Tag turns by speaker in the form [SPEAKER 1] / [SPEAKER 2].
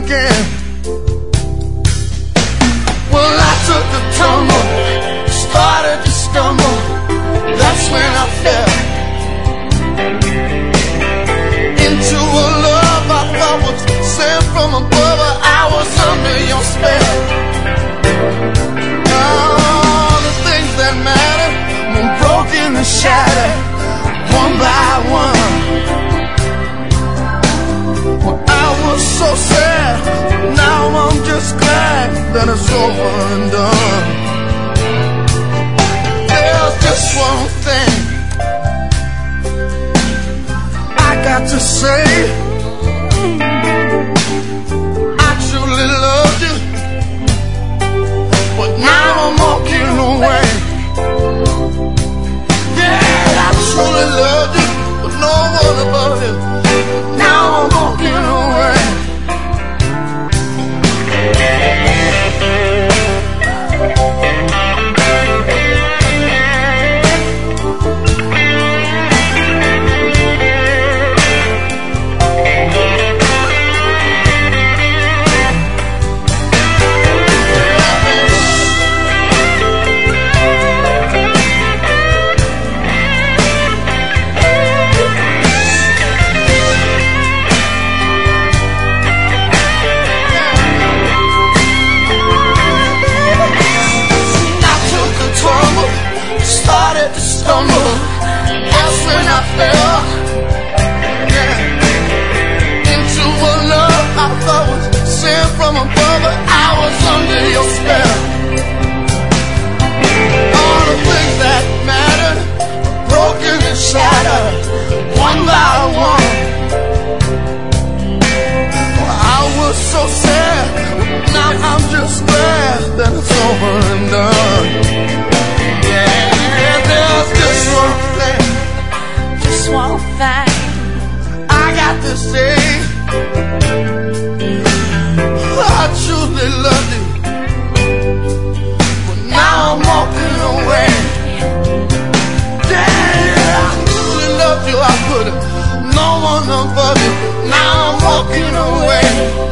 [SPEAKER 1] again. Well, I took a tumble, started to stumble. That's when I fell into a love I thought was sent from above. I was under your spell. All the things that matter were broken and shattered one by one. Well, I was so sad. Now I'm just glad that it's over and done. There's just one thing I got to say. I truly loved you, but now I'm walking away. Yeah, I truly loved you, but no one above you. Now I'm walking away. That's when I fell, yeah, into a love I thought was sent from above, but I was under your spell. All the things that mattered, broken and shattered, one by one. I was so sad, now I'm just glad that it's over and done. One thing I got to say, I truly love you, but now I'm walking away. Yeah, I truly loved you, I put no one above you. Now I'm walking away.